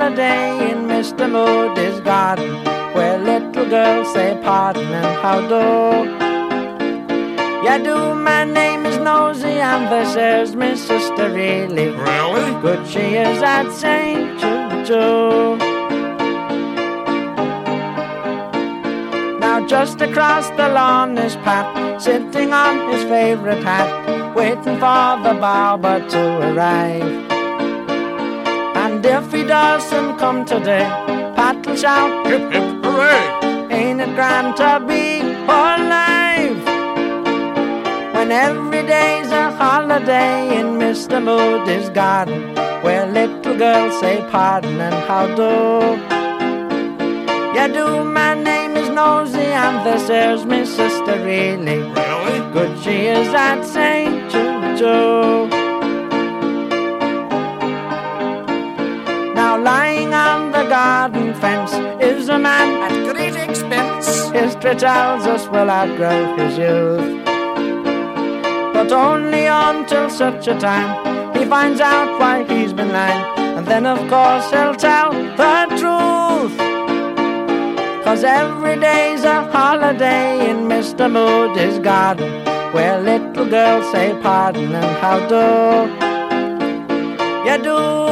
holiday in Mr. Moody's garden, where little girls say pardon and how do. Yeah, do, my name is Nosy, and this is my sister really. Really? Good she is at St. Jude. Now just across the lawn is Pat, sitting on his favourite hat, waiting for the barber to arrive. And if he doesn't come today, Pat'll shout, hip hip hooray! Ain't it grand to be alive? When every day's a holiday in Mr. Moody's garden, where little girls say pardon and how do. Yeah, do, my name is Nosy, and this is my sister really. Really? Good she is at St. Jude. Now lying on the garden fence is a man At great expense. history tells us will outgrow his youth. But only until such a time he finds out why he's been lying, and then of course he'll tell the truth. 'Cause every day's a holiday in Mr. Moody's garden, where little girls say pardon and how do. You do.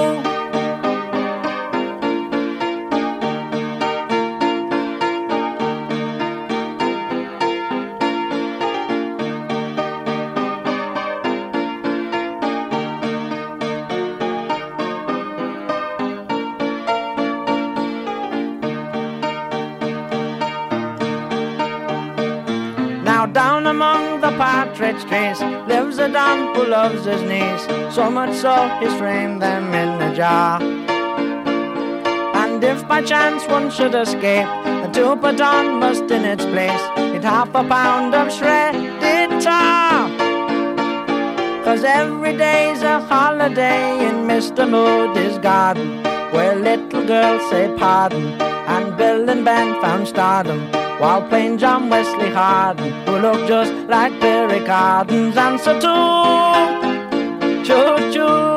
Now down among the partridge trees lives a Don who loves his knees, so much so he's framed them in a jar. And if by chance one should escape, the to put on must in its place need half a pound of shredded tar. 'Cause every day's a holiday in Mr. Moody's garden, where little girls say pardon, and Bill and Ben found stardom while playing John Wesley Hardin, who looked just like Barry Cardin's answer to choo-choo.